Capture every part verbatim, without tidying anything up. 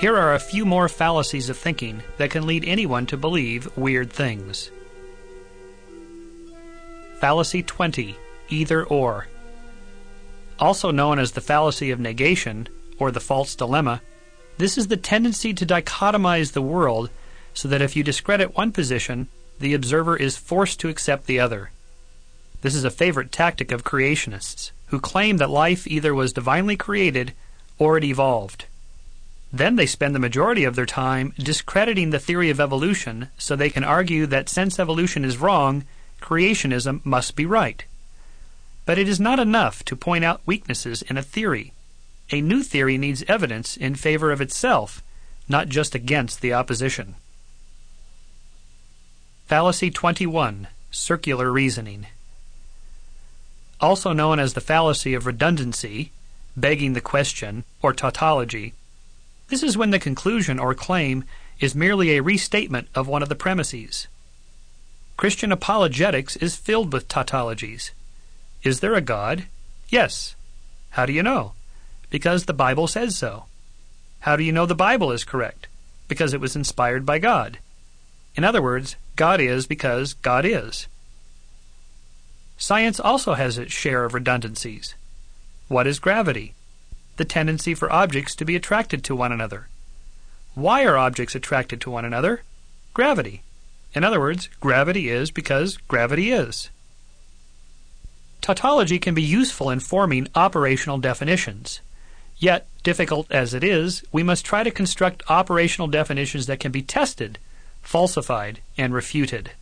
Here are a few more fallacies of thinking that can lead anyone to believe weird things. Fallacy twenty. Either or. Also known as the fallacy of negation, or the false dilemma, this is the tendency to dichotomize the world so that if you discredit one position, the observer is forced to accept the other. This is a favorite tactic of creationists, who claim that life either was divinely created or it evolved. Then they spend the majority of their time discrediting the theory of evolution so they can argue that since evolution is wrong, creationism must be right. But it is not enough to point out weaknesses in a theory. A new theory needs evidence in favor of itself, not just against the opposition. Fallacy twenty-one. Circular reasoning. Also known as the fallacy of redundancy, begging the question, or tautology, this is when the conclusion or claim is merely a restatement of one of the premises. Christian apologetics is filled with tautologies. Is there a God? Yes. How do you know? Because the Bible says so. How do you know the Bible is correct? Because it was inspired by God. In other words, God is because God is. Science also has its share of redundancies. What is gravity? The tendency for objects to be attracted to one another. Why are objects attracted to one another? Gravity. In other words, gravity is because gravity is. Tautology can be useful in forming operational definitions. Yet, difficult as it is, we must try to construct operational definitions that can be tested, falsified, and refuted.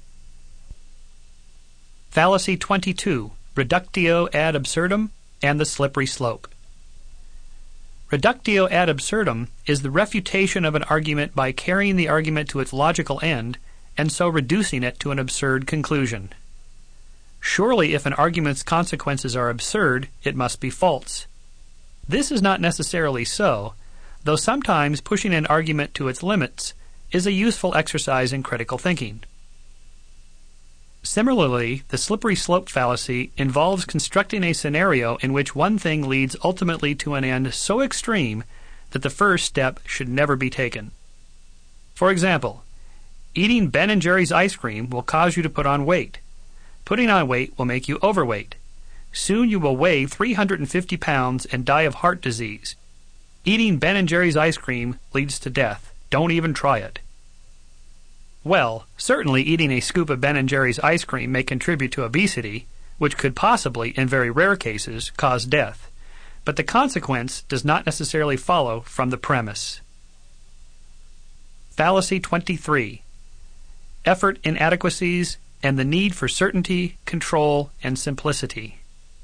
Fallacy twenty-two. Reductio ad absurdum and the slippery slope. Reductio ad absurdum is the refutation of an argument by carrying the argument to its logical end and so reducing it to an absurd conclusion. Surely if an argument's consequences are absurd, it must be false. This is not necessarily so, though sometimes pushing an argument to its limits is a useful exercise in critical thinking. Similarly, the slippery slope fallacy involves constructing a scenario in which one thing leads ultimately to an end so extreme that the first step should never be taken. For example, eating Ben and Jerry's ice cream will cause you to put on weight. Putting on weight will make you overweight. Soon you will weigh three hundred fifty pounds and die of heart disease. Eating Ben and Jerry's ice cream leads to death. Don't even try it. Well, certainly eating a scoop of Ben and Jerry's ice cream may contribute to obesity, which could possibly, in very rare cases, cause death. But the consequence does not necessarily follow from the premise. Fallacy twenty-three. Effort inadequacies and the need for certainty, control, and simplicity.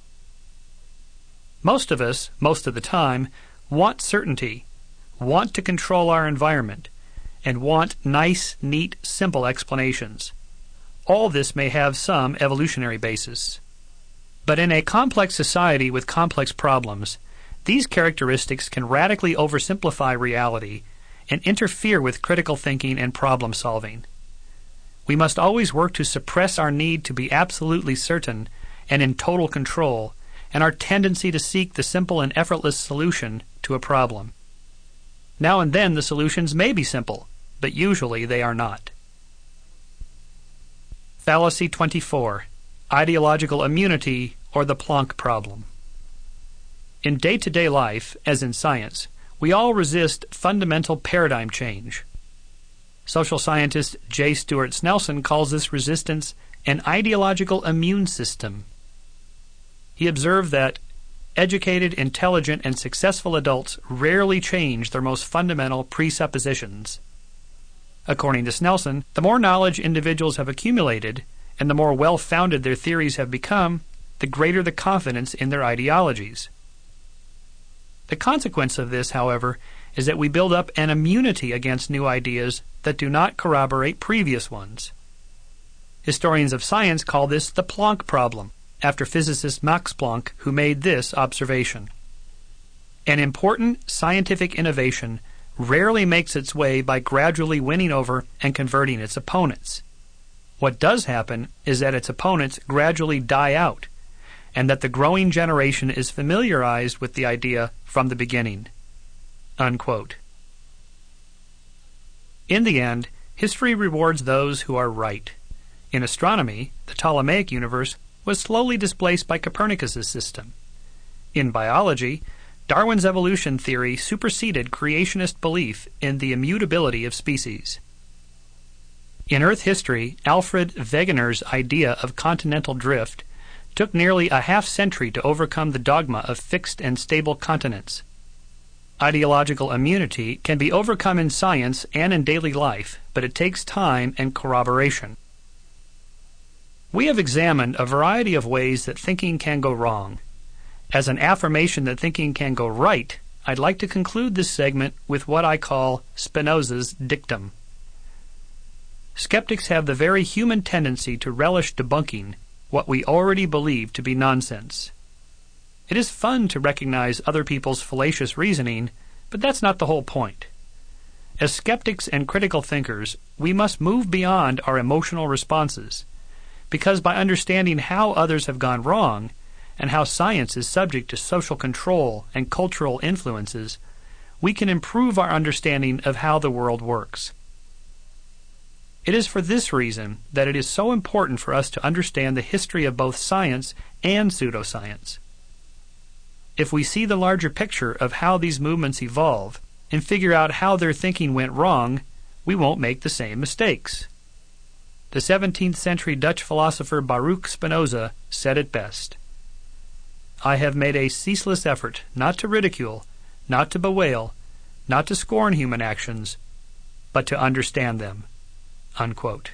Most of us, most of the time, want certainty, want to control our environment, and want nice, neat, simple explanations. All this may have some evolutionary basis. But in a complex society with complex problems, these characteristics can radically oversimplify reality and interfere with critical thinking and problem solving. We must always work to suppress our need to be absolutely certain and in total control, and our tendency to seek the simple and effortless solution to a problem. Now and then the solutions may be simple, but usually they are not. Fallacy twenty-four. Ideological immunity or the Planck problem. In day-to-day life, as in science, we all resist fundamental paradigm change. Social scientist J. Stuart Snelson calls this resistance an ideological immune system. He observed that educated, intelligent, and successful adults rarely change their most fundamental presuppositions. According to Snelson, the more knowledge individuals have accumulated, and the more well-founded their theories have become, the greater the confidence in their ideologies. The consequence of this, however, is that we build up an immunity against new ideas that do not corroborate previous ones. Historians of science call this the Planck problem, after physicist Max Planck, who made this observation. An important scientific innovation rarely makes its way by gradually winning over and converting its opponents. What does happen is that its opponents gradually die out, and that the growing generation is familiarized with the idea from the beginning." Unquote. In the end, history rewards those who are right. In astronomy, the Ptolemaic universe was slowly displaced by Copernicus's system. In biology, Darwin's evolution theory superseded creationist belief in the immutability of species. In Earth history, Alfred Wegener's idea of continental drift took nearly a half-century to overcome the dogma of fixed and stable continents. Ideological immunity can be overcome in science and in daily life, but it takes time and corroboration. We have examined a variety of ways that thinking can go wrong. As an affirmation that thinking can go right, I'd like to conclude this segment with what I call Spinoza's dictum. Skeptics have the very human tendency to relish debunking what we already believe to be nonsense. It is fun to recognize other people's fallacious reasoning, but that's not the whole point. As skeptics and critical thinkers, we must move beyond our emotional responses, because by understanding how others have gone wrong, and how science is subject to social control and cultural influences, we can improve our understanding of how the world works. It is for this reason that it is so important for us to understand the history of both science and pseudoscience. If we see the larger picture of how these movements evolve and figure out how their thinking went wrong, we won't make the same mistakes. The seventeenth century Dutch philosopher Baruch Spinoza said it best: "I have made a ceaseless effort not to ridicule, not to bewail, not to scorn human actions, but to understand them." Unquote.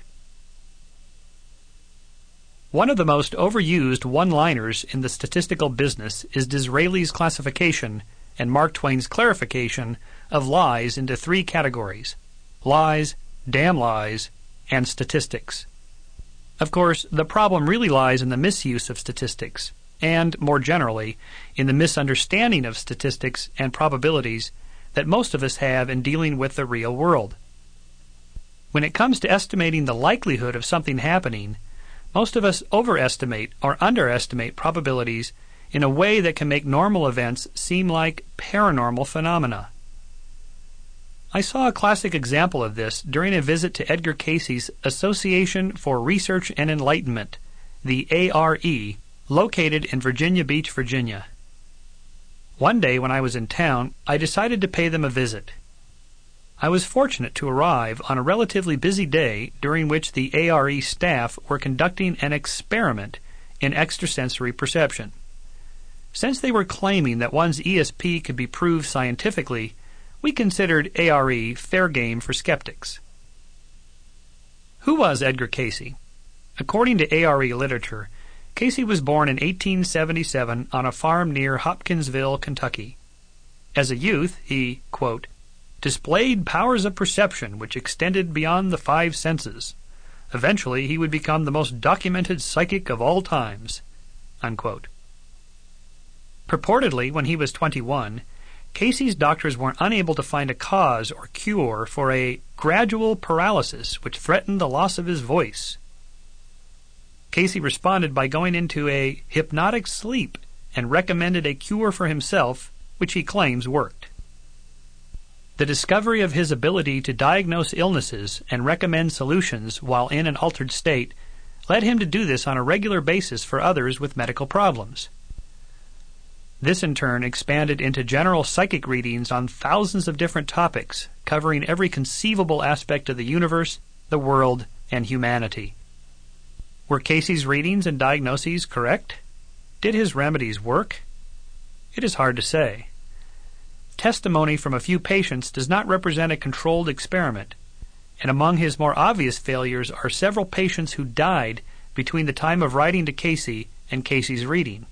One of the most overused one-liners in the statistical business is Disraeli's classification and Mark Twain's clarification of lies into three categories: lies, damn lies, and statistics. Of course, the problem really lies in the misuse of statistics, and, more generally, in the misunderstanding of statistics and probabilities that most of us have in dealing with the real world. When it comes to estimating the likelihood of something happening, most of us overestimate or underestimate probabilities in a way that can make normal events seem like paranormal phenomena. I saw a classic example of this during a visit to Edgar Cayce's Association for Research and Enlightenment, the A R E, located in Virginia Beach, Virginia. One day when I was in town, I decided to pay them a visit. I was fortunate to arrive on a relatively busy day during which the A R E staff were conducting an experiment in extrasensory perception. Since they were claiming that one's E S P could be proved scientifically, we considered A R E fair game for skeptics. Who was Edgar Cayce? According to A R E literature, Cayce was born in eighteen seventy-seven on a farm near Hopkinsville, Kentucky. As a youth, he, quote, displayed powers of perception which extended beyond the five senses. Eventually, he would become the most documented psychic of all times. Unquote. Purportedly, when he was twenty-one, Cayce's doctors were unable to find a cause or cure for a gradual paralysis which threatened the loss of his voice. Cayce responded by going into a hypnotic sleep and recommended a cure for himself, which he claims worked. The discovery of his ability to diagnose illnesses and recommend solutions while in an altered state led him to do this on a regular basis for others with medical problems. This in turn expanded into general psychic readings on thousands of different topics, covering every conceivable aspect of the universe, the world, and humanity. Were Cayce's readings and diagnoses correct? Did his remedies work? It is hard to say. Testimony from a few patients does not represent a controlled experiment, and among his more obvious failures are several patients who died between the time of writing to Cayce and Cayce's reading.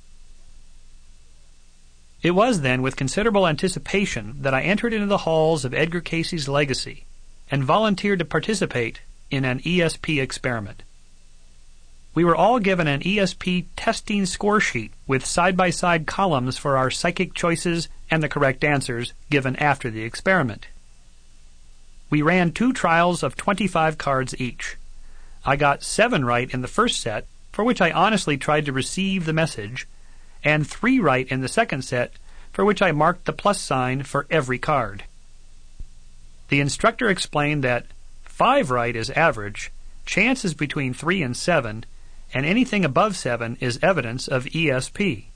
It was then with considerable anticipation that I entered into the halls of Edgar Cayce's legacy and volunteered to participate in an E S P experiment. We were all given an E S P testing score sheet with side-by-side columns for our psychic choices and the correct answers given after the experiment. We ran two trials of twenty-five cards each. I got seven right in the first set, for which I honestly tried to receive the message, and three right in the second set, for which I marked the plus sign for every card. The instructor explained that five right is average, chance is between three and seven, and anything above seven is evidence of E S P.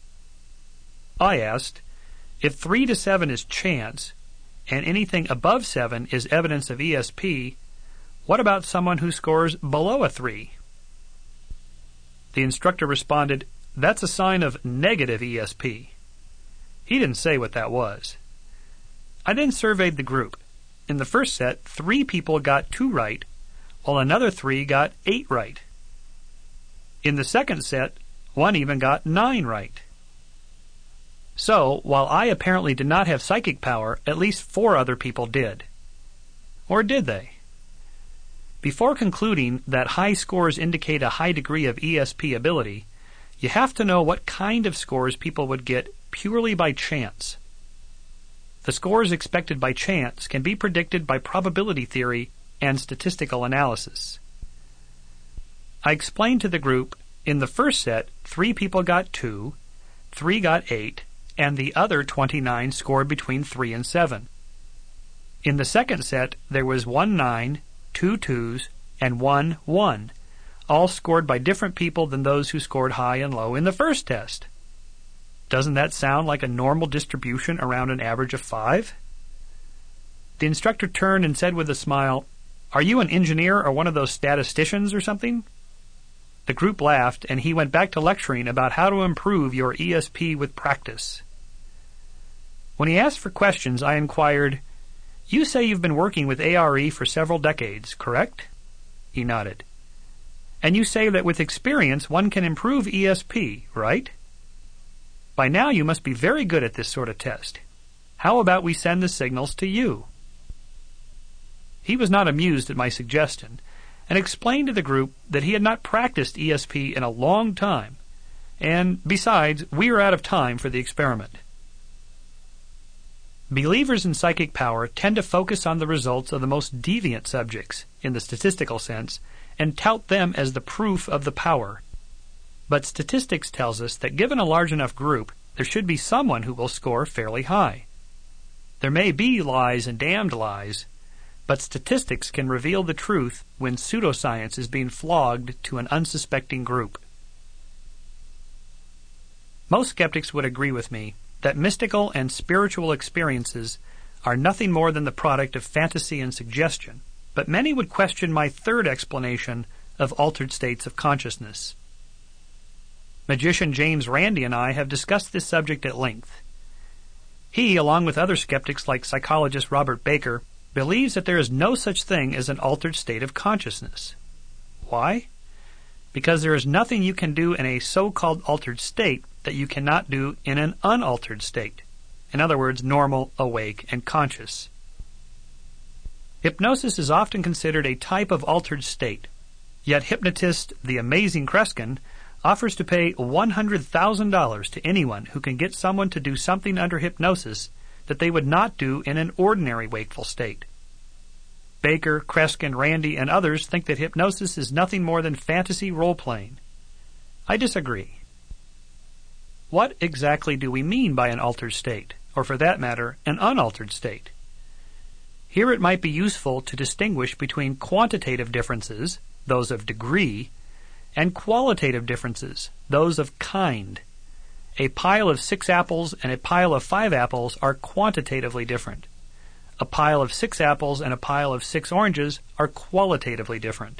I asked, if three to seven is chance, and anything above seven is evidence of E S P, what about someone who scores below a three? The instructor responded, that's a sign of negative E S P. He didn't say what that was. I then surveyed the group. In the first set, three people got two right, while another three got eight right. In the second set, one even got nine right. So, while I apparently did not have psychic power, at least four other people did. Or did they? Before concluding that high scores indicate a high degree of E S P ability, you have to know what kind of scores people would get purely by chance. The scores expected by chance can be predicted by probability theory and statistical analysis. I explained to the group, in the first set, three people got two, three got eight, and the other twenty-nine scored between three and seven. In the second set, there was one nine, two twos, and one one, all scored by different people than those who scored high and low in the first test. Doesn't that sound like a normal distribution around an average of five? The instructor turned and said with a smile, are you an engineer or one of those statisticians or something? The group laughed, and he went back to lecturing about how to improve your E S P with practice. When he asked for questions, I inquired, you say you've been working with A R E for several decades, correct? He nodded. And you say that with experience one can improve E S P, right? By now you must be very good at this sort of test. How about we send the signals to you? He was not amused at my suggestion, and explained to the group that he had not practiced E S P in a long time, and, besides, we are out of time for the experiment. Believers in psychic power tend to focus on the results of the most deviant subjects, in the statistical sense, and tout them as the proof of the power. But statistics tells us that given a large enough group, there should be someone who will score fairly high. There may be lies and damned lies, but statistics can reveal the truth when pseudoscience is being flogged to an unsuspecting group. Most skeptics would agree with me that mystical and spiritual experiences are nothing more than the product of fantasy and suggestion, but many would question my third explanation of altered states of consciousness. Magician James Randi and I have discussed this subject at length. He, along with other skeptics like psychologist Robert Baker, believes that there is no such thing as an altered state of consciousness. Why? Because there is nothing you can do in a so-called altered state that you cannot do in an unaltered state. In other words, normal, awake, and conscious. Hypnosis is often considered a type of altered state, yet hypnotist the amazing Kreskin offers to pay one hundred thousand dollars to anyone who can get someone to do something under hypnosis that they would not do in an ordinary wakeful state. Baker, Kreskin, Randi, and others think that hypnosis is nothing more than fantasy role-playing. I disagree. What exactly do we mean by an altered state, or for that matter, an unaltered state? Here it might be useful to distinguish between quantitative differences, those of degree, and qualitative differences, those of kind. A pile of six apples and a pile of five apples are quantitatively different. A pile of six apples and a pile of six oranges are qualitatively different.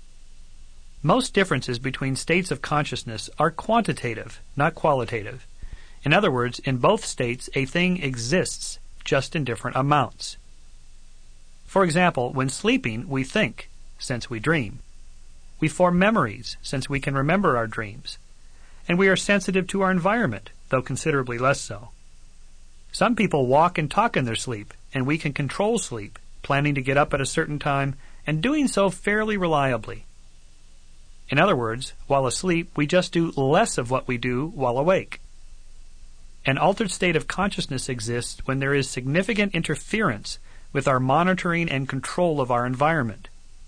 Most differences between states of consciousness are quantitative, not qualitative. In other words, in both states, a thing exists, just in different amounts. For example, when sleeping, we think, since we dream. We form memories, since we can remember our dreams. And we are sensitive to our environment, though considerably less so. Some people walk and talk in their sleep, and we can control sleep, planning to get up at a certain time, and doing so fairly reliably. In other words, while asleep, we just do less of what we do while awake. An altered state of consciousness exists when there is significant interference with our monitoring and control of our environment.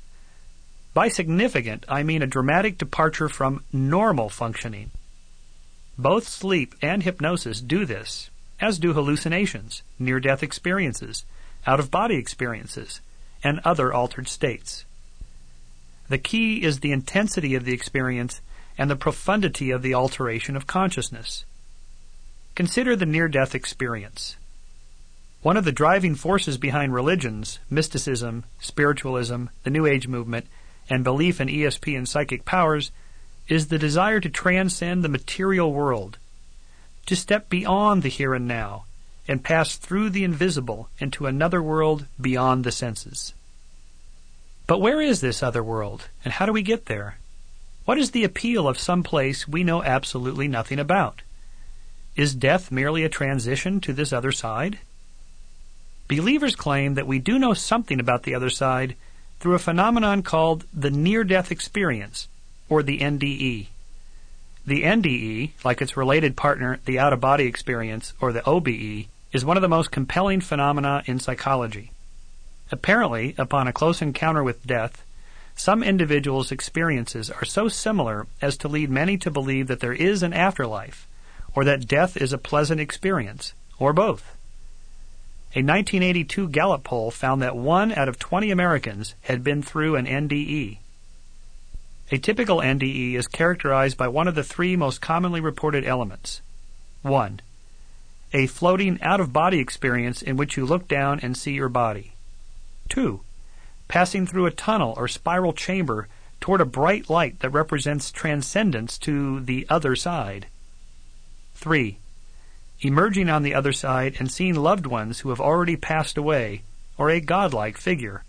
By significant, I mean a dramatic departure from normal functioning. Both sleep and hypnosis do this, as do hallucinations, near-death experiences, out-of-body experiences, and other altered states. The key is the intensity of the experience and the profundity of the alteration of consciousness. Consider the near-death experience. One of the driving forces behind religions, mysticism, spiritualism, the New Age movement, and belief in E S P and psychic powers is the desire to transcend the material world, to step beyond the here and now, and pass through the invisible into another world beyond the senses. But where is this other world, and how do we get there? What is the appeal of some place we know absolutely nothing about? Is death merely a transition to this other side? Believers claim that we do know something about the other side through a phenomenon called the near-death experience, or the N D E. The N D E, like its related partner, the out-of-body experience, or the O B E, is one of the most compelling phenomena in psychology. Apparently, upon a close encounter with death, some individuals' experiences are so similar as to lead many to believe that there is an afterlife, or that death is a pleasant experience, or both. A nineteen eighty-two Gallup poll found that one out of twenty Americans had been through an N D E. A typical N D E is characterized by one of the three most commonly reported elements. one. A floating out-of-body experience in which you look down and see your body. two. Passing through a tunnel or spiral chamber toward a bright light that represents transcendence to the other side. three. Emerging on the other side and seeing loved ones who have already passed away, or a godlike figure.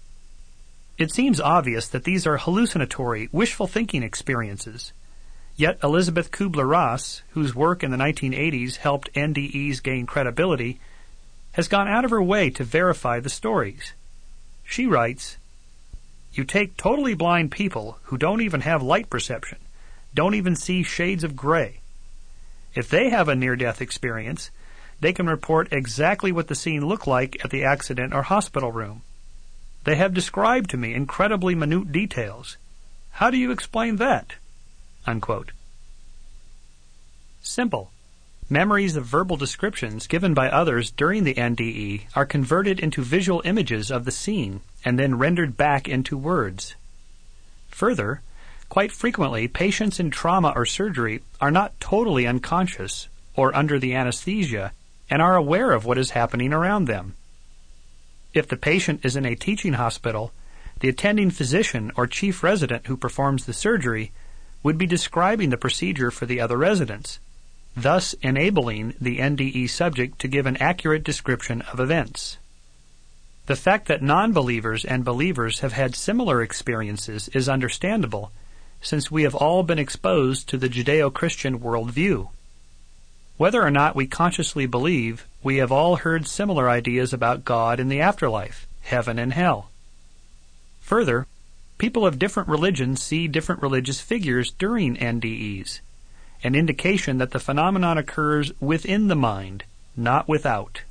It seems obvious that these are hallucinatory, wishful thinking experiences. Yet Elizabeth Kubler-Ross, whose work in the nineteen eighties helped N D Es gain credibility, has gone out of her way to verify the stories. She writes, "You take totally blind people who don't even have light perception, don't even see shades of gray. If they have a near-death experience, they can report exactly what the scene looked like at the accident or hospital room. They have described to me incredibly minute details. How do you explain that?" Unquote. Simple. Memories of verbal descriptions given by others during the N D E are converted into visual images of the scene and then rendered back into words. Further, quite frequently, patients in trauma or surgery are not totally unconscious or under the anesthesia and are aware of what is happening around them. If the patient is in a teaching hospital, the attending physician or chief resident who performs the surgery would be describing the procedure for the other residents, thus enabling the N D E subject to give an accurate description of events. The fact that non-believers and believers have had similar experiences is understandable, since we have all been exposed to the Judeo-Christian worldview. Whether or not we consciously believe, we have all heard similar ideas about God and the afterlife, heaven and hell. Further, people of different religions see different religious figures during N D Es, an indication that the phenomenon occurs within the mind, not without.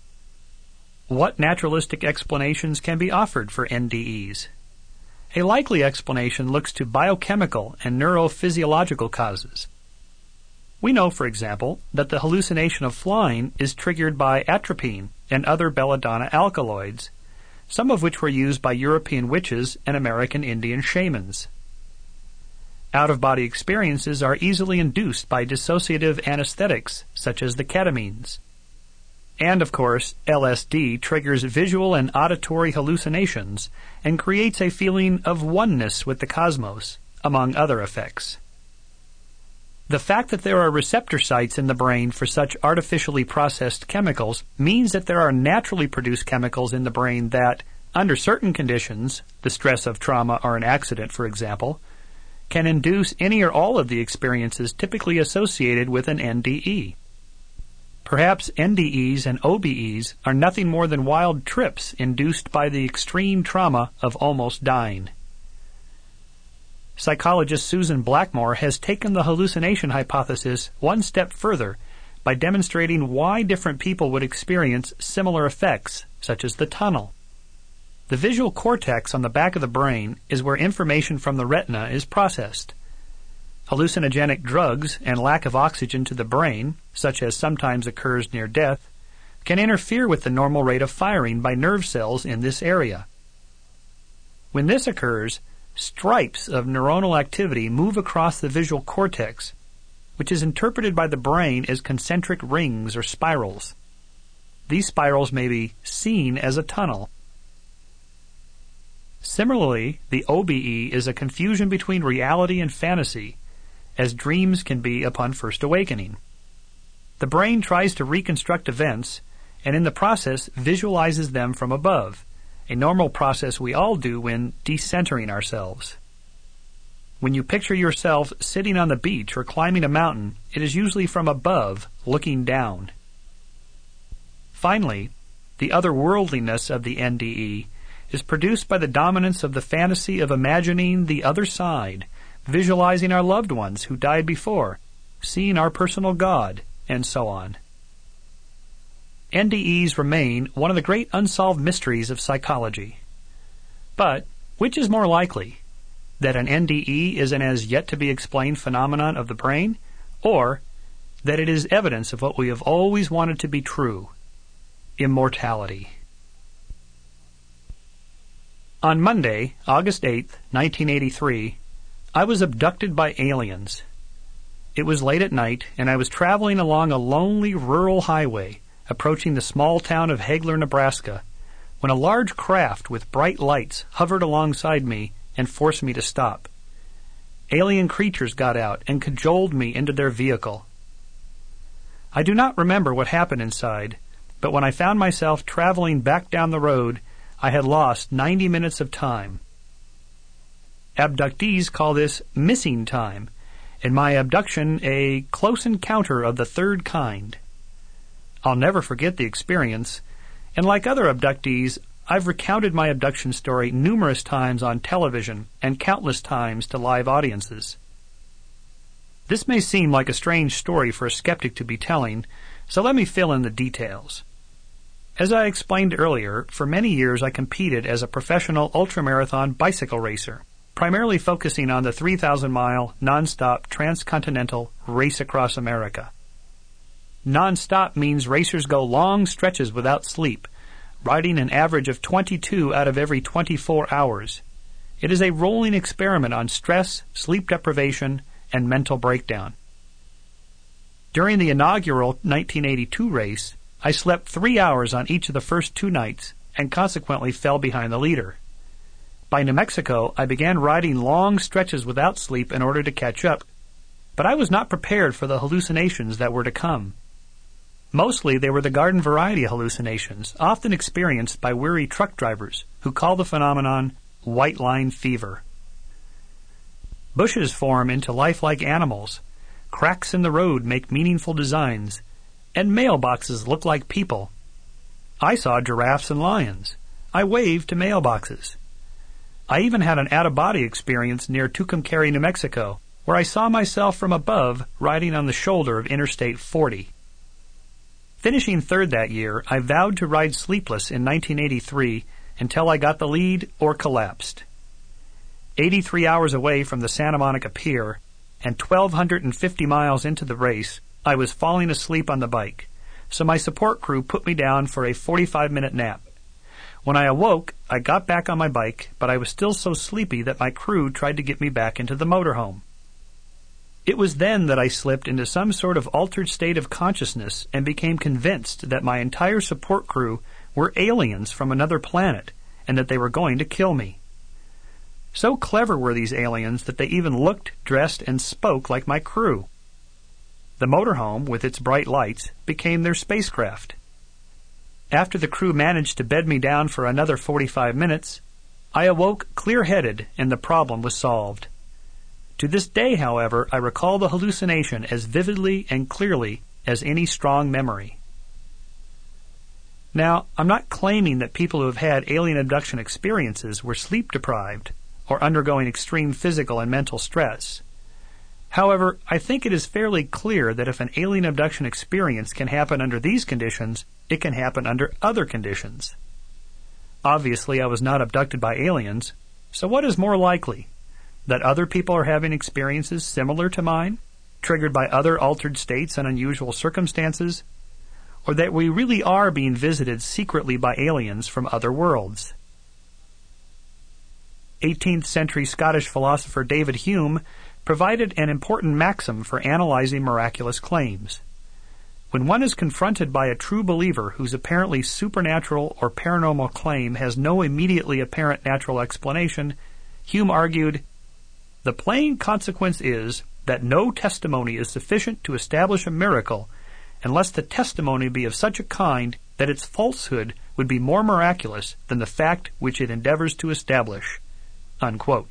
What naturalistic explanations can be offered for N D Es? A likely explanation looks to biochemical and neurophysiological causes. We know, for example, that the hallucination of flying is triggered by atropine and other belladonna alkaloids, some of which were used by European witches and American Indian shamans. Out-of-body experiences are easily induced by dissociative anesthetics, such as the ketamines. And, of course, L S D triggers visual and auditory hallucinations and creates a feeling of oneness with the cosmos, among other effects. The fact that there are receptor sites in the brain for such artificially processed chemicals means that there are naturally produced chemicals in the brain that, under certain conditions, the stress of trauma or an accident, for example, can induce any or all of the experiences typically associated with an N D E. Perhaps N D Es and O B Es are nothing more than wild trips induced by the extreme trauma of almost dying. Psychologist Susan Blackmore has taken the hallucination hypothesis one step further by demonstrating why different people would experience similar effects, such as the tunnel. The visual cortex on the back of the brain is where information from the retina is processed. Hallucinogenic drugs and lack of oxygen to the brain, such as sometimes occurs near death, can interfere with the normal rate of firing by nerve cells in this area. When this occurs, stripes of neuronal activity move across the visual cortex, which is interpreted by the brain as concentric rings or spirals. These spirals may be seen as a tunnel. Similarly, the O B E is a confusion between reality and fantasy, as dreams can be upon first awakening. The brain tries to reconstruct events, and in the process visualizes them from above, a normal process we all do when decentering ourselves. When you picture yourself sitting on the beach or climbing a mountain, it is usually from above, looking down. Finally, the otherworldliness of the N D E is produced by the dominance of the fantasy of imagining the other side, visualizing our loved ones who died before, seeing our personal God, and so on. N D Es remain one of the great unsolved mysteries of psychology. But which is more likely, that an N D E is an as yet to be explained phenomenon of the brain, or that it is evidence of what we have always wanted to be true, immortality? On Monday, August eighth, nineteen eighty-three, I was abducted by aliens. It was late at night, and I was traveling along a lonely rural highway, approaching the small town of Hagler, Nebraska, when a large craft with bright lights hovered alongside me and forced me to stop. Alien creatures got out and cajoled me into their vehicle. I do not remember what happened inside, but when I found myself traveling back down the road, I had lost ninety minutes of time. Abductees call this missing time, and my abduction a close encounter of the third kind. I'll never forget the experience, and like other abductees, I've recounted my abduction story numerous times on television and countless times to live audiences. This may seem like a strange story for a skeptic to be telling, so let me fill in the details. As I explained earlier, for many years I competed as a professional ultramarathon bicycle racer, primarily focusing on the three thousand mile non-stop transcontinental race across America. Non-stop means racers go long stretches without sleep, riding an average of twenty-two out of every twenty-four hours. It is a rolling experiment on stress, sleep deprivation, and mental breakdown. During the inaugural nineteen eighty-two race, I slept three hours on each of the first two nights and consequently fell behind the leader. By New Mexico, I began riding long stretches without sleep in order to catch up, but I was not prepared for the hallucinations that were to come. Mostly they were the garden variety hallucinations, often experienced by weary truck drivers who call the phenomenon white line fever. Bushes form into lifelike animals, cracks in the road make meaningful designs, and mailboxes look like people. I saw giraffes and lions. I waved to mailboxes. I even had an out-of-body experience near Tucumcari, New Mexico, where I saw myself from above riding on the shoulder of Interstate forty. Finishing third that year, I vowed to ride sleepless in nineteen eighty-three until I got the lead or collapsed. eighty-three hours away from the Santa Monica Pier and twelve fifty miles into the race, I was falling asleep on the bike, so my support crew put me down for a forty-five minute nap. When I awoke, I got back on my bike, but I was still so sleepy that my crew tried to get me back into the motorhome. It was then that I slipped into some sort of altered state of consciousness and became convinced that my entire support crew were aliens from another planet and that they were going to kill me. So clever were these aliens that they even looked, dressed, and spoke like my crew. The motorhome, with its bright lights, became their spacecraft. After the crew managed to bed me down for another forty-five minutes, I awoke clear-headed and the problem was solved. To this day, however, I recall the hallucination as vividly and clearly as any strong memory. Now, I'm not claiming that people who have had alien abduction experiences were sleep-deprived or undergoing extreme physical and mental stress. However, I think it is fairly clear that if an alien abduction experience can happen under these conditions, it can happen under other conditions. Obviously, I was not abducted by aliens, so what is more likely? That other people are having experiences similar to mine, triggered by other altered states and unusual circumstances? or that we really are being visited secretly by aliens from other worlds. eighteenth century Scottish philosopher David Hume provided an important maxim for analyzing miraculous claims. When one is confronted by a true believer whose apparently supernatural or paranormal claim has no immediately apparent natural explanation, Hume argued, "The plain consequence is that no testimony is sufficient to establish a miracle unless the testimony be of such a kind that its falsehood would be more miraculous than the fact which it endeavors to establish." Unquote.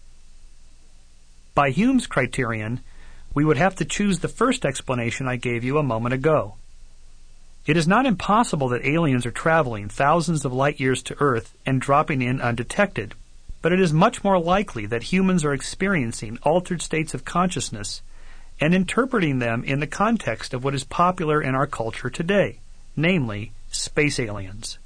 By Hume's criterion, we would have to choose the first explanation I gave you a moment ago. It is not impossible that aliens are traveling thousands of light years to Earth and dropping in undetected, but it is much more likely that humans are experiencing altered states of consciousness and interpreting them in the context of what is popular in our culture today, namely space aliens.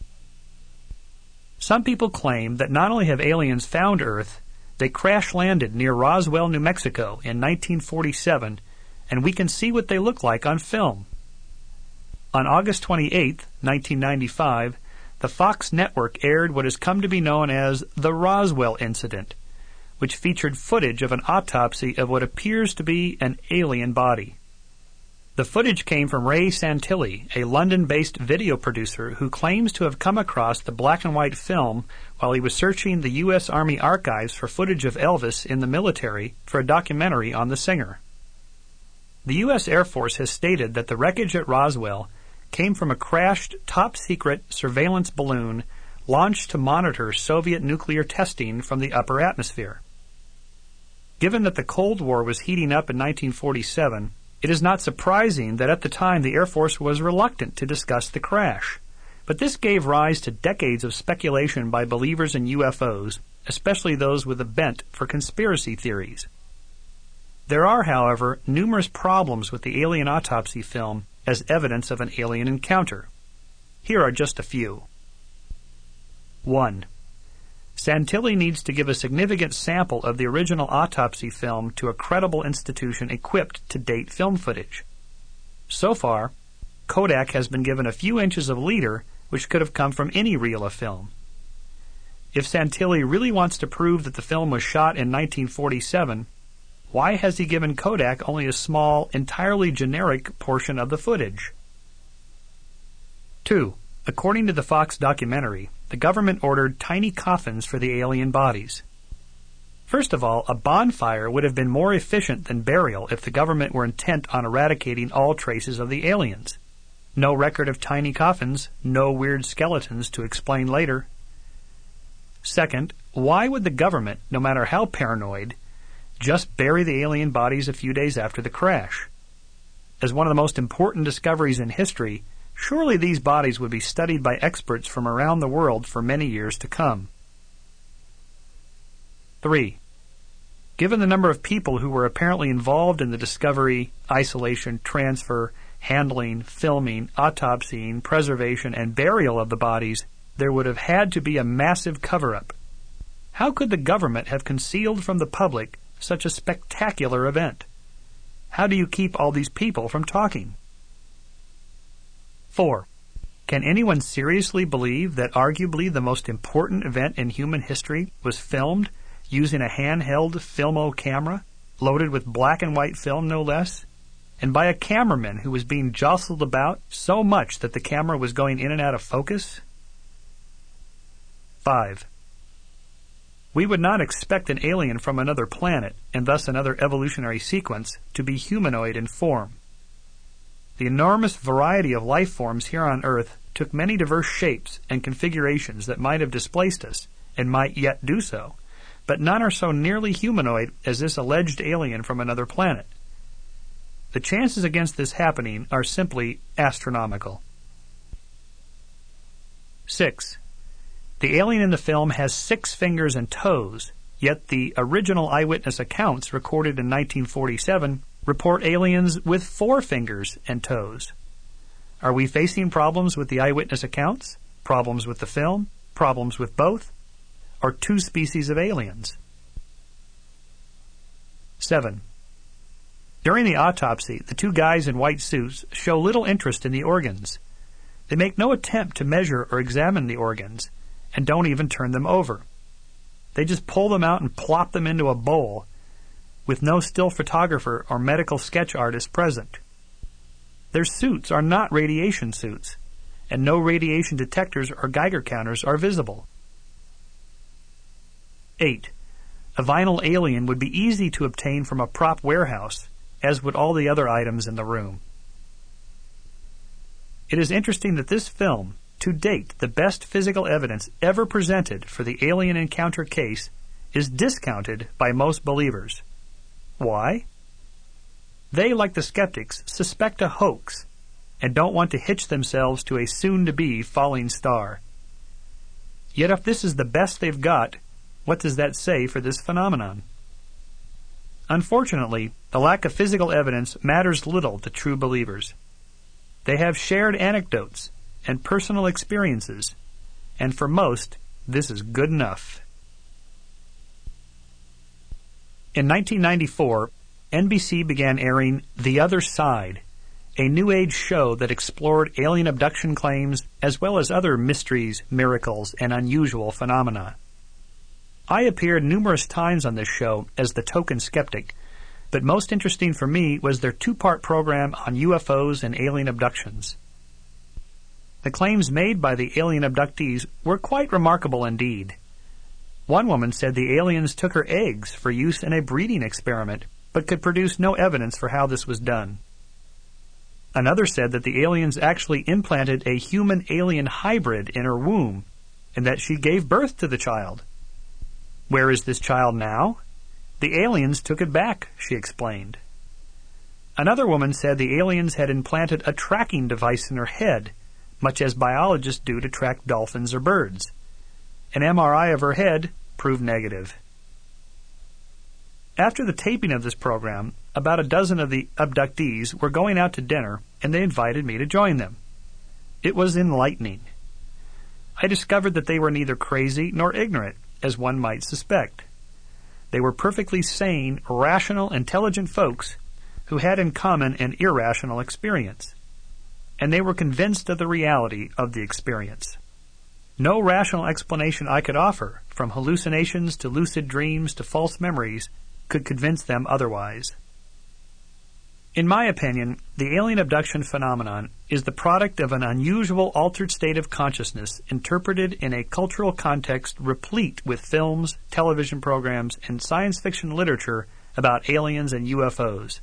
Some people claim that not only have aliens found Earth, they crash-landed near Roswell, New Mexico in nineteen forty-seven, and we can see what they look like on film. On August twenty-eighth, nineteen ninety-five, the Fox network aired what has come to be known as the Roswell Incident, which featured footage of an autopsy of what appears to be an alien body. The footage came from Ray Santilli, a London-based video producer who claims to have come across the black and white film while he was searching the U S Army archives for footage of Elvis in the military for a documentary on the singer. The U S Air Force has stated that the wreckage at Roswell came from a crashed top-secret surveillance balloon launched to monitor Soviet nuclear testing from the upper atmosphere. Given that the Cold War was heating up in nineteen forty-seven, it is not surprising that at the time the Air Force was reluctant to discuss the crash. But this gave rise to decades of speculation by believers in U F Os, especially those with a bent for conspiracy theories. There are, however, numerous problems with the alien autopsy film as evidence of an alien encounter. Here are just a few. one. Santilli needs to give a significant sample of the original autopsy film to a credible institution equipped to date film footage. So far, Kodak has been given a few inches of leader, which could have come from any reel of film. If Santilli really wants to prove that the film was shot in nineteen forty-seven, why has he given Kodak only a small, entirely generic portion of the footage? two. According to the Fox documentary, the government ordered tiny coffins for the alien bodies. First of all, a bonfire would have been more efficient than burial if the government were intent on eradicating all traces of the aliens. No record of tiny coffins, no weird skeletons to explain later. Second, why would the government, no matter how paranoid, just bury the alien bodies a few days after the crash? As one of the most important discoveries in history, surely these bodies would be studied by experts from around the world for many years to come. three. Given the number of people who were apparently involved in the discovery, isolation, transfer, handling, filming, autopsying, preservation, and burial of the bodies, there would have had to be a massive cover-up. How could the government have concealed from the public such a spectacular event? How do you keep all these people from talking? four. Can anyone seriously believe that arguably the most important event in human history was filmed using a handheld Filmo camera, loaded with black and white film no less, and by a cameraman who was being jostled about so much that the camera was going in and out of focus? five. We would not expect an alien from another planet, and thus another evolutionary sequence, to be humanoid in form. The enormous variety of life forms here on Earth took many diverse shapes and configurations that might have displaced us, and might yet do so, but none are so nearly humanoid as this alleged alien from another planet. The chances against this happening are simply astronomical. six. The alien in the film has six fingers and toes, yet the original eyewitness accounts recorded in nineteen forty-seven report aliens with four fingers and toes. Are we facing problems with the eyewitness accounts, problems with the film, problems with both, or two species of aliens? seven. During the autopsy, the two guys in white suits show little interest in the organs. They make no attempt to measure or examine the organs, and don't even turn them over. They just pull them out and plop them into a bowl, with no still photographer or medical sketch artist present. Their suits are not radiation suits, and no radiation detectors or Geiger counters are visible. eight. A vinyl alien would be easy to obtain from a prop warehouse, as would all the other items in the room. It is interesting that this film, to date the best physical evidence ever presented for the alien encounter case, is discounted by most believers. Why? They, like the skeptics, suspect a hoax and don't want to hitch themselves to a soon-to-be falling star. Yet if this is the best they've got, what does that say for this phenomenon? Unfortunately, the lack of physical evidence matters little to true believers. They have shared anecdotes and personal experiences, and for most, this is good enough. In nineteen ninety-four, N B C began airing The Other Side, a New Age show that explored alien abduction claims as well as other mysteries, miracles, and unusual phenomena. I appeared numerous times on this show as the token skeptic, but most interesting for me was their two-part program on U F Os and alien abductions. The claims made by the alien abductees were quite remarkable indeed. One woman said the aliens took her eggs for use in a breeding experiment, but could produce no evidence for how this was done. Another said that the aliens actually implanted a human-alien hybrid in her womb, and that she gave birth to the child. Where is this child now? The aliens took it back, she explained. Another woman said the aliens had implanted a tracking device in her head, much as biologists do to track dolphins or birds. An M R I of her head proved negative. After the taping of this program, about a dozen of the abductees were going out to dinner, and they invited me to join them. It was enlightening. I discovered that they were neither crazy nor ignorant, as one might suspect. They were perfectly sane, rational, intelligent folks who had in common an irrational experience, and they were convinced of the reality of the experience. No rational explanation I could offer, from hallucinations to lucid dreams to false memories, could convince them otherwise. In my opinion, the alien abduction phenomenon is the product of an unusual altered state of consciousness interpreted in a cultural context replete with films, television programs, and science fiction literature about aliens and U F Os.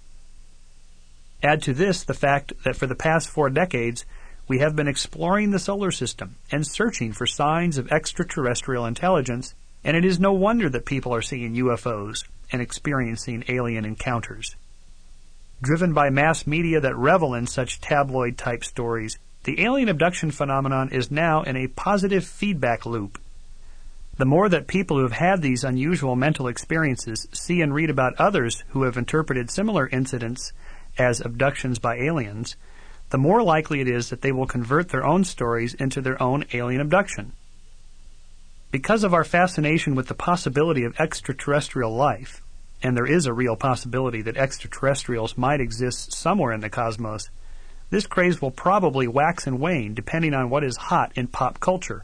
Add to this the fact that for the past four decades, we have been exploring the solar system and searching for signs of extraterrestrial intelligence, and it is no wonder that people are seeing U F Os and experiencing alien encounters. Driven by mass media that revel in such tabloid-type stories, the alien abduction phenomenon is now in a positive feedback loop. The more that people who have had these unusual mental experiences see and read about others who have interpreted similar incidents as abductions by aliens, the more likely it is that they will convert their own stories into their own alien abduction. Because of our fascination with the possibility of extraterrestrial life, and there is a real possibility that extraterrestrials might exist somewhere in the cosmos, this craze will probably wax and wane depending on what is hot in pop culture.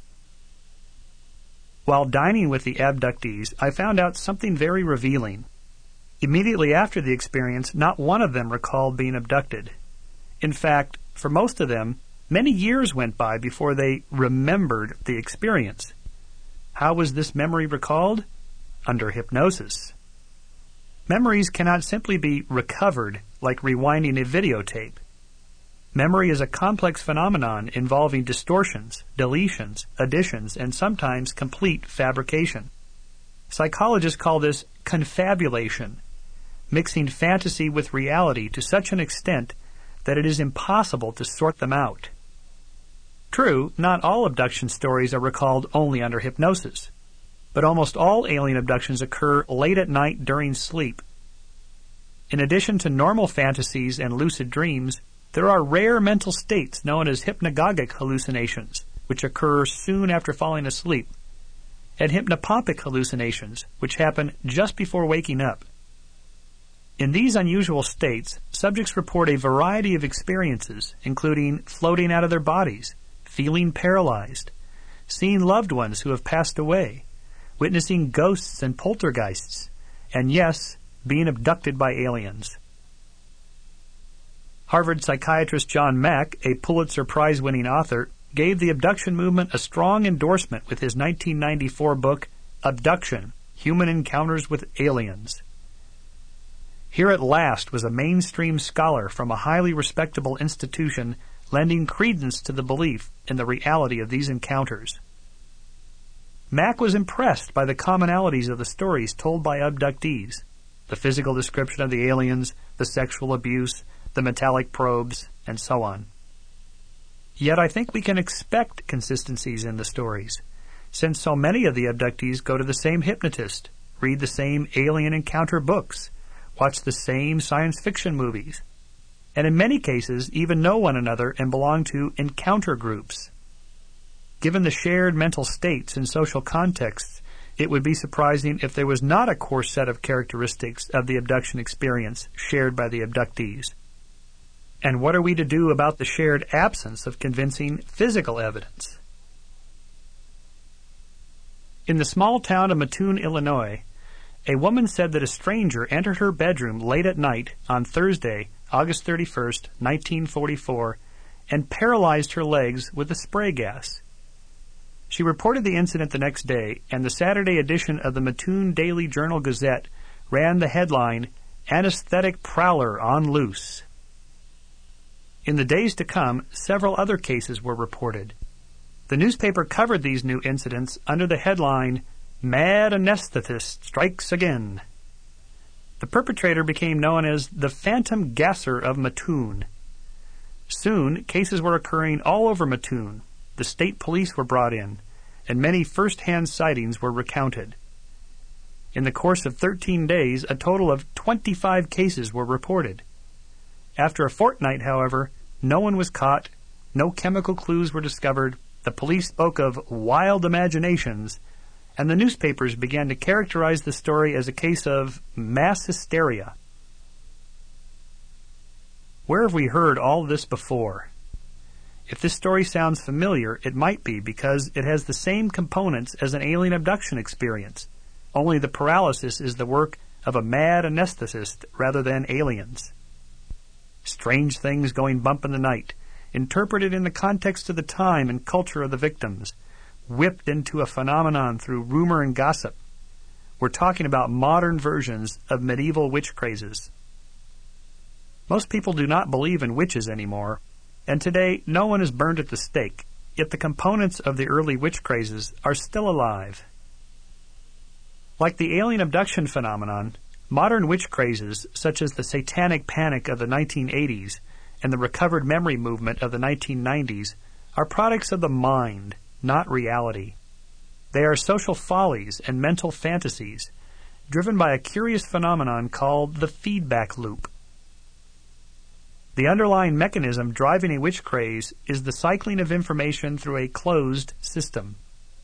While dining with the abductees, I found out something very revealing. Immediately after the experience, not one of them recalled being abducted. In fact, for most of them, many years went by before they remembered the experience. How was this memory recalled? Under hypnosis. Memories cannot simply be recovered like rewinding a videotape. Memory is a complex phenomenon involving distortions, deletions, additions, and sometimes complete fabrication. Psychologists call this confabulation, mixing fantasy with reality to such an extent that it is impossible to sort them out. True, not all abduction stories are recalled only under hypnosis, but almost all alien abductions occur late at night during sleep. In addition to normal fantasies and lucid dreams, there are rare mental states known as hypnagogic hallucinations, which occur soon after falling asleep, and hypnopompic hallucinations, which happen just before waking up. In these unusual states, subjects report a variety of experiences, including floating out of their bodies, feeling paralyzed, seeing loved ones who have passed away, witnessing ghosts and poltergeists, and yes, being abducted by aliens. Harvard psychiatrist John Mack, a Pulitzer Prize-winning author, gave the abduction movement a strong endorsement with his nineteen ninety-four book, Abduction: Human Encounters with Aliens. Here at last was a mainstream scholar from a highly respectable institution lending credence to the belief in the reality of these encounters. Mack was impressed by the commonalities of the stories told by abductees, the physical description of the aliens, the sexual abuse, the metallic probes, and so on. Yet I think we can expect consistencies in the stories, since so many of the abductees go to the same hypnotist, read the same alien encounter books, watch the same science fiction movies, and in many cases even know one another and belong to encounter groups. Given the shared mental states and social contexts, it would be surprising if there was not a core set of characteristics of the abduction experience shared by the abductees. And what are we to do about the shared absence of convincing physical evidence? In the small town of Mattoon, Illinois, a woman said that a stranger entered her bedroom late at night on Thursday, August thirty-first, nineteen forty-four, and paralyzed her legs with a spray gas. She reported the incident the next day, and the Saturday edition of the Mattoon Daily Journal-Gazette ran the headline, "Anesthetic Prowler on Loose." In the days to come, several other cases were reported. The newspaper covered these new incidents under the headline, "Mad Anesthetist Strikes Again." The perpetrator became known as the Phantom Gasser of Mattoon. Soon, cases were occurring all over Mattoon. The state police were brought in, and many first-hand sightings were recounted. In the course of thirteen days, a total of twenty-five cases were reported. After a fortnight, however, no one was caught, no chemical clues were discovered, the police spoke of wild imaginations, and the newspapers began to characterize the story as a case of mass hysteria. Where have we heard all this before? If this story sounds familiar, it might be because it has the same components as an alien abduction experience, only the paralysis is the work of a mad anesthetist rather than aliens. Strange things going bump in the night, interpreted in the context of the time and culture of the victims, whipped into a phenomenon through rumor and gossip. We're talking about modern versions of medieval witch crazes. Most people do not believe in witches anymore, and today no one is burned at the stake, yet the components of the early witch crazes are still alive. Like the alien abduction phenomenon, modern witch crazes, such as the satanic panic of the nineteen eighties and the recovered memory movement of the nineteen nineties, are products of the mind, not reality. They are social follies and mental fantasies, driven by a curious phenomenon called the feedback loop. The underlying mechanism driving a witch craze is the cycling of information through a closed system.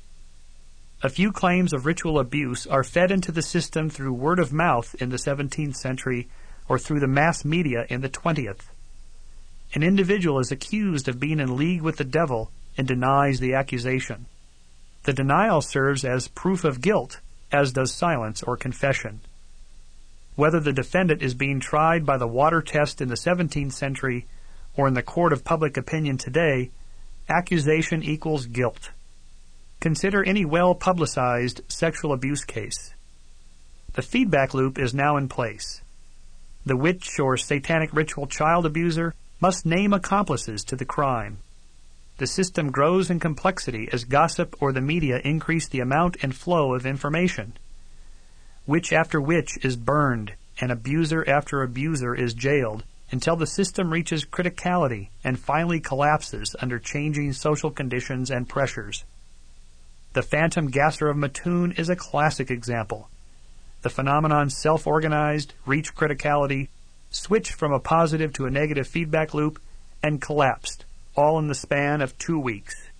A few claims of ritual abuse are fed into the system through word of mouth in the seventeenth century or through the mass media in the twentieth. An individual is accused of being in league with the devil and denies the accusation. The denial serves as proof of guilt, as does silence or confession. Whether the defendant is being tried by the water test in the seventeenth century or in the court of public opinion today, accusation equals guilt. Consider any well-publicized sexual abuse case. The feedback loop is now in place. The witch or satanic ritual child abuser must name accomplices to the crime. The system grows in complexity as gossip or the media increase the amount and flow of information. Witch after witch is burned, and abuser after abuser is jailed, until the system reaches criticality and finally collapses under changing social conditions and pressures. The Phantom Gasser of Mattoon is a classic example. The phenomenon self-organized, reached criticality, switched from a positive to a negative feedback loop, and collapsed, all in the span of two weeks.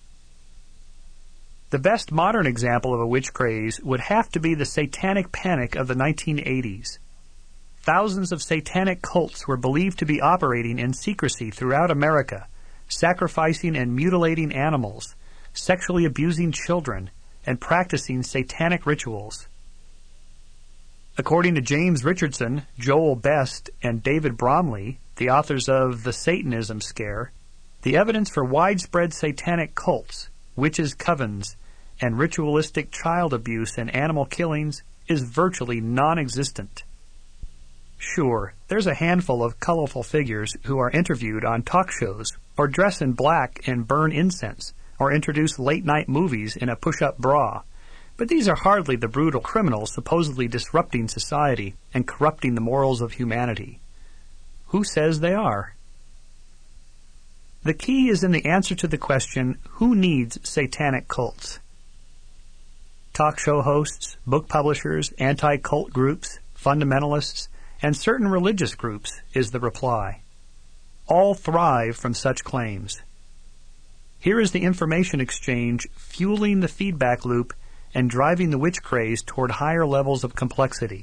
The best modern example of a witch craze would have to be the satanic panic of the nineteen eighties. Thousands of satanic cults were believed to be operating in secrecy throughout America, sacrificing and mutilating animals, sexually abusing children, and practicing satanic rituals. According to James Richardson, Joel Best, and David Bromley, the authors of The Satanism Scare, the evidence for widespread satanic cults, witches' covens, and ritualistic child abuse and animal killings is virtually non-existent. Sure, there's a handful of colorful figures who are interviewed on talk shows, or dress in black and burn incense, or introduce late-night movies in a push-up bra, but these are hardly the brutal criminals supposedly disrupting society and corrupting the morals of humanity. Who says they are? The key is in the answer to the question, who needs satanic cults? Talk show hosts, book publishers, anti-cult groups, fundamentalists, and certain religious groups is the reply. All thrive from such claims. Here is the information exchange fueling the feedback loop and driving the witch craze toward higher levels of complexity.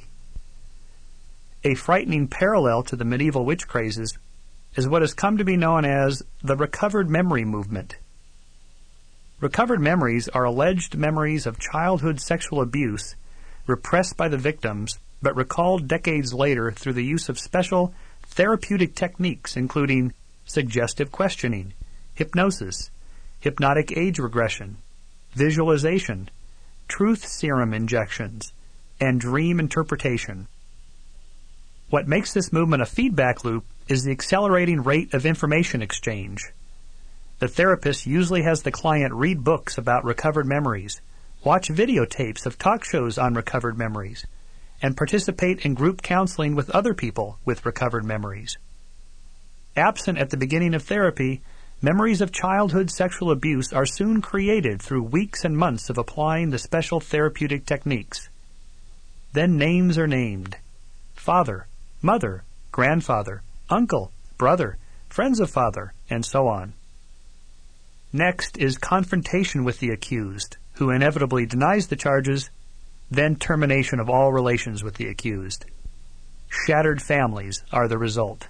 A frightening parallel to the medieval witch crazes is what has come to be known as the recovered memory movement. Recovered memories are alleged memories of childhood sexual abuse repressed by the victims but recalled decades later through the use of special therapeutic techniques including suggestive questioning, hypnosis, hypnotic age regression, visualization, truth serum injections, and dream interpretation. What makes this movement a feedback loop is the accelerating rate of information exchange. The therapist usually has the client read books about recovered memories, watch videotapes of talk shows on recovered memories, and participate in group counseling with other people with recovered memories. Absent at the beginning of therapy, memories of childhood sexual abuse are soon created through weeks and months of applying the special therapeutic techniques. Then names are named: father, mother, grandfather, uncle, brother, friends of father, and so on. Next is confrontation with the accused, who inevitably denies the charges, then termination of all relations with the accused. Shattered families are the result.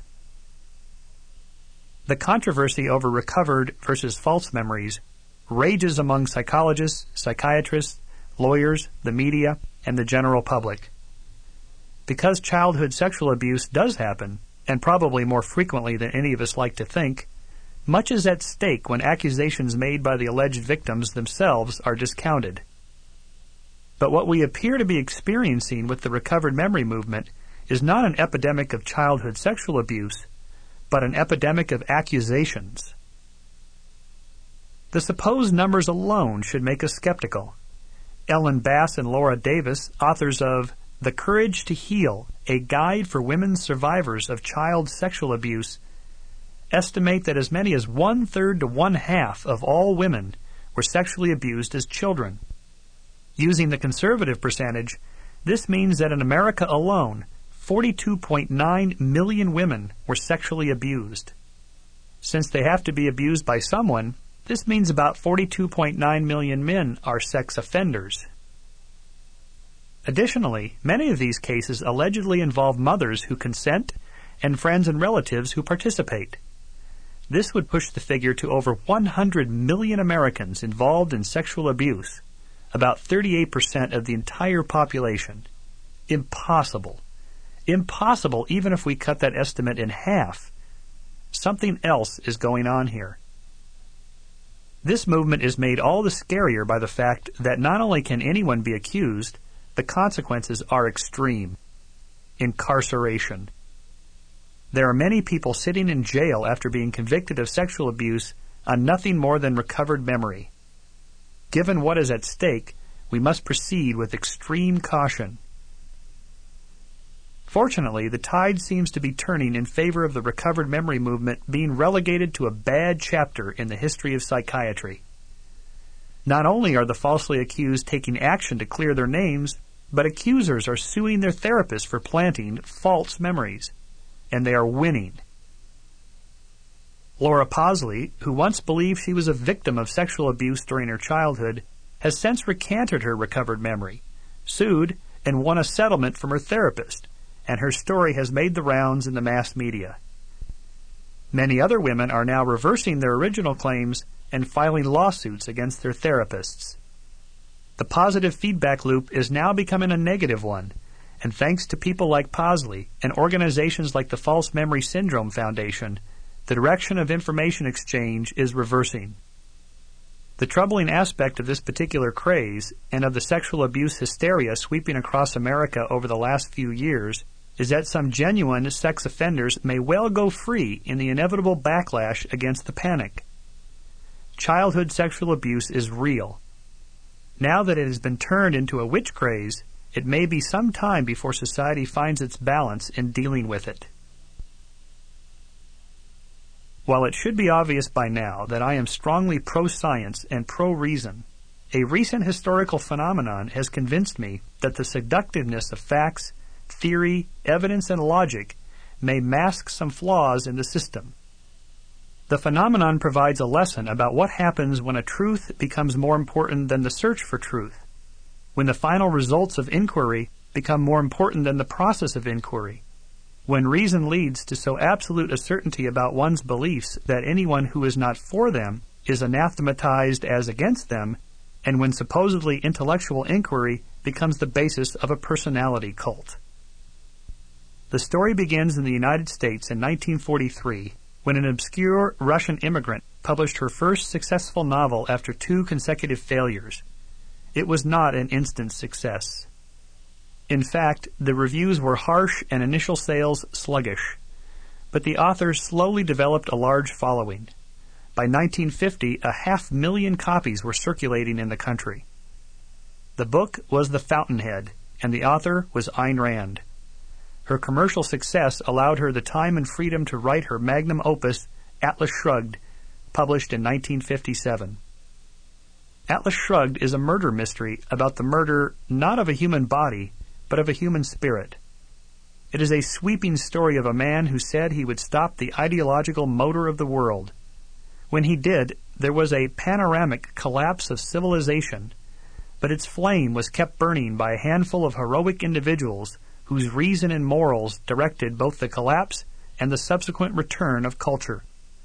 The controversy over recovered versus false memories rages among psychologists, psychiatrists, lawyers, the media, and the general public. Because childhood sexual abuse does happen, and probably more frequently than any of us like to think, much is at stake when accusations made by the alleged victims themselves are discounted. But what we appear to be experiencing with the recovered memory movement is not an epidemic of childhood sexual abuse, but an epidemic of accusations. The supposed numbers alone should make us skeptical. Ellen Bass and Laura Davis, authors of The Courage to Heal, A Guide for Women Survivors of Child Sexual Abuse, estimate that as many as one-third to one-half of all women were sexually abused as children. Using the conservative percentage, this means that in America alone, forty-two point nine million women were sexually abused. Since they have to be abused by someone, this means about forty-two point nine million men are sex offenders. Additionally, many of these cases allegedly involve mothers who consent and friends and relatives who participate. This would push the figure to over one hundred million Americans involved in sexual abuse, about thirty-eight percent of the entire population. Impossible. Impossible even if we cut that estimate in half. Something else is going on here. This movement is made all the scarier by the fact that not only can anyone be accused, the consequences are extreme. Incarceration. There are many people sitting in jail after being convicted of sexual abuse on nothing more than recovered memory. Given what is at stake, we must proceed with extreme caution. Fortunately, the tide seems to be turning in favor of the recovered memory movement being relegated to a bad chapter in the history of psychiatry. Not only are the falsely accused taking action to clear their names, but accusers are suing their therapists for planting false memories, and they are winning. Laura Posley, who once believed she was a victim of sexual abuse during her childhood, has since recanted her recovered memory, sued, and won a settlement from her therapist, and her story has made the rounds in the mass media. Many other women are now reversing their original claims and filing lawsuits against their therapists. The positive feedback loop is now becoming a negative one, and thanks to people like Posley and organizations like the False Memory Syndrome Foundation, the direction of information exchange is reversing. The troubling aspect of this particular craze and of the sexual abuse hysteria sweeping across America over the last few years is that some genuine sex offenders may well go free in the inevitable backlash against the panic. Childhood sexual abuse is real. Now that it has been turned into a witch craze, it may be some time before society finds its balance in dealing with it. While it should be obvious by now that I am strongly pro-science and pro-reason, a recent historical phenomenon has convinced me that the seductiveness of facts, theory, evidence, and logic may mask some flaws in the system. The phenomenon provides a lesson about what happens when a truth becomes more important than the search for truth, when the final results of inquiry become more important than the process of inquiry, when reason leads to so absolute a certainty about one's beliefs that anyone who is not for them is anathematized as against them, and when supposedly intellectual inquiry becomes the basis of a personality cult. The story begins in the United States in nineteen forty-three, when an obscure Russian immigrant published her first successful novel after two consecutive failures. It was not an instant success. In fact, the reviews were harsh and initial sales sluggish, but the author slowly developed a large following. By nineteen fifty, a half million copies were circulating in the country. The book was The Fountainhead, and the author was Ayn Rand. Her commercial success allowed her the time and freedom to write her magnum opus, Atlas Shrugged, published in nineteen fifty-seven. Atlas Shrugged is a murder mystery about the murder not of a human body, but of a human spirit. It is a sweeping story of a man who said he would stop the ideological motor of the world. When he did, there was a panoramic collapse of civilization, but its flame was kept burning by a handful of heroic individuals whose reason and morals directed both the collapse and the subsequent return of culture.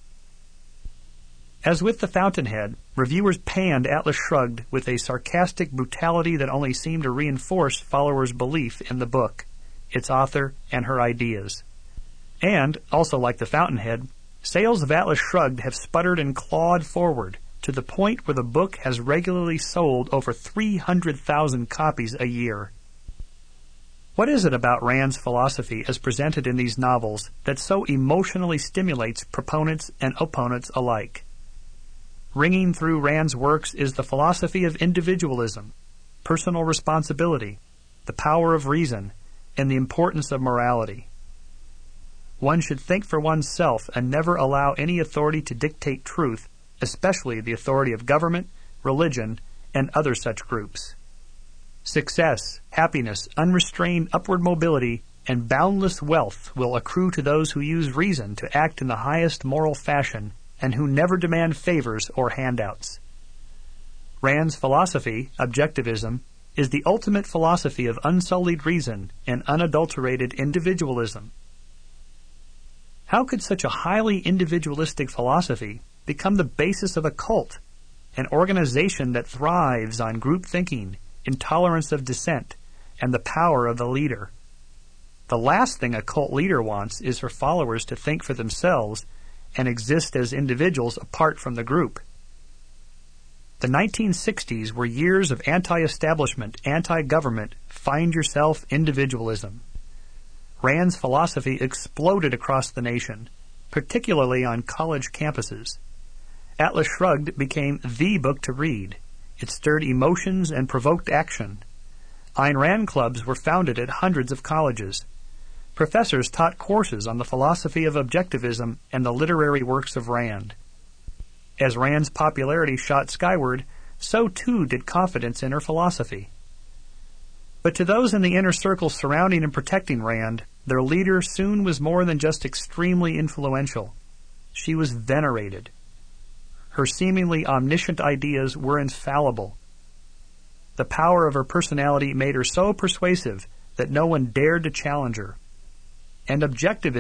As with The Fountainhead, reviewers panned Atlas Shrugged with a sarcastic brutality that only seemed to reinforce followers' belief in the book, its author, and her ideas. And, also like The Fountainhead, sales of Atlas Shrugged have sputtered and clawed forward to the point where the book has regularly sold over three hundred thousand copies a year. What is it about Rand's philosophy as presented in these novels that so emotionally stimulates proponents and opponents alike? Ringing through Rand's works is the philosophy of individualism, personal responsibility, the power of reason, and the importance of morality. One should think for oneself and never allow any authority to dictate truth, especially the authority of government, religion, and other such groups. Success, happiness, unrestrained upward mobility, and boundless wealth will accrue to those who use reason to act in the highest moral fashion and who never demand favors or handouts. Rand's philosophy, objectivism, is the ultimate philosophy of unsullied reason and unadulterated individualism. How could such a highly individualistic philosophy become the basis of a cult, an organization that thrives on group thinking, intolerance of dissent, and the power of the leader? The last thing a cult leader wants is for followers to think for themselves and exist as individuals apart from the group. The nineteen sixties were years of anti-establishment, anti-government, find-yourself individualism. Rand's philosophy exploded across the nation, particularly on college campuses. Atlas Shrugged became the book to read. It stirred emotions and provoked action. Ayn Rand clubs were founded at hundreds of colleges. Professors taught courses on the philosophy of objectivism and the literary works of Rand. As Rand's popularity shot skyward, so too did confidence in her philosophy. But to those in the inner circle surrounding and protecting Rand, their leader soon was more than just extremely influential. She was venerated. Her seemingly omniscient ideas were infallible. The power of her personality made her so persuasive that no one dared to challenge her. And objectivism,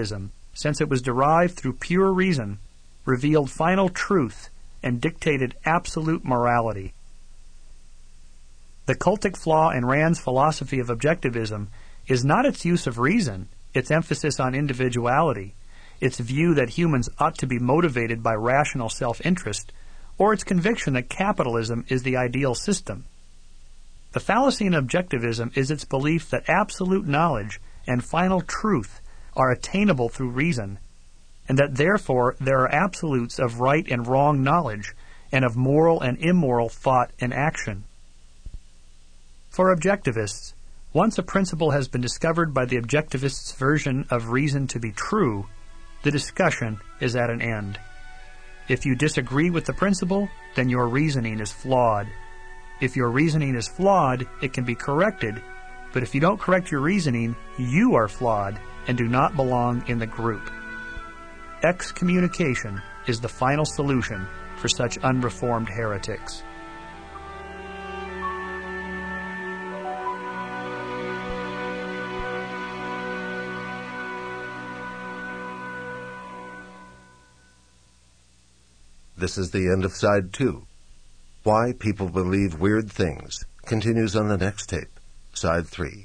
since it was derived through pure reason, revealed final truth, and dictated absolute morality. The cultic flaw in Rand's philosophy of objectivism is not its use of reason, its emphasis on individuality, its view that humans ought to be motivated by rational self-interest, or its conviction that capitalism is the ideal system. The fallacy in objectivism is its belief that absolute knowledge and final truth are attainable through reason, and that therefore there are absolutes of right and wrong knowledge, and of moral and immoral thought and action. For objectivists, once a principle has been discovered by the objectivist's version of reason to be true, the discussion is at an end. If you disagree with the principle, then your reasoning is flawed. If your reasoning is flawed, it can be corrected, but if you don't correct your reasoning, you are flawed and do not belong in the group. Excommunication is the final solution for such unreformed heretics. This is the end of Side two. Why People Believe Weird Things continues on the next tape, Side three.